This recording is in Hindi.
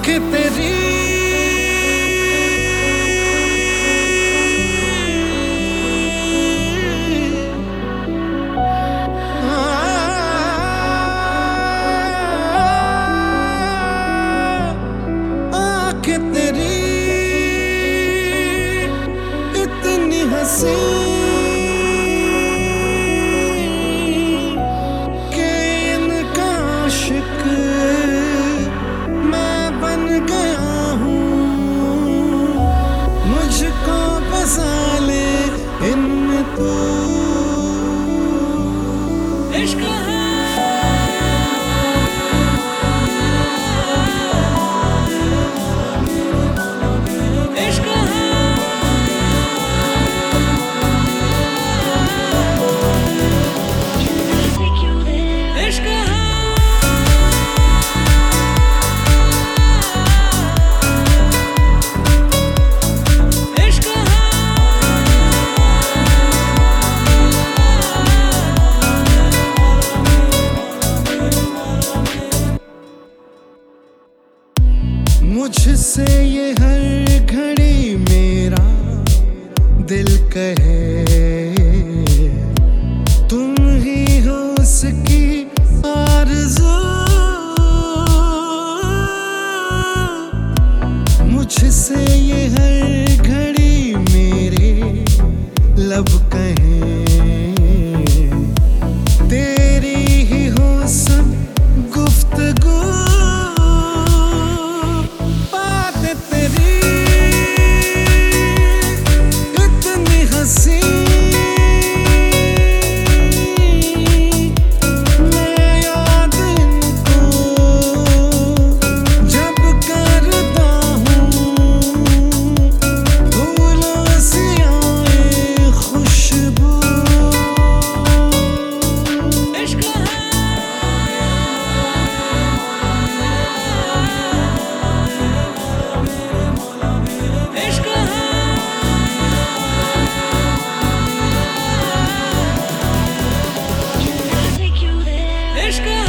आंखें तेरी आंखें तेरी इतनी हंसी के इनका आशिक मैं बन गया हूँ। मुझको बसा ले इनमें तू। इश्क है इश्क है इश्क है इश्क है मुझसे ये हर घड़ी मेरा दिल कहे तुम ही हो उसकी आरज़ू। मुझसे ये हर घड़ी मेरे लब कहे तेरी ही हो सब गुफ्तगू। बातें तेरी इतनी हंसी मैं याद इनको जब करता हूँ फूलों से आए खुशबू। इश्क है इश्क है इश्क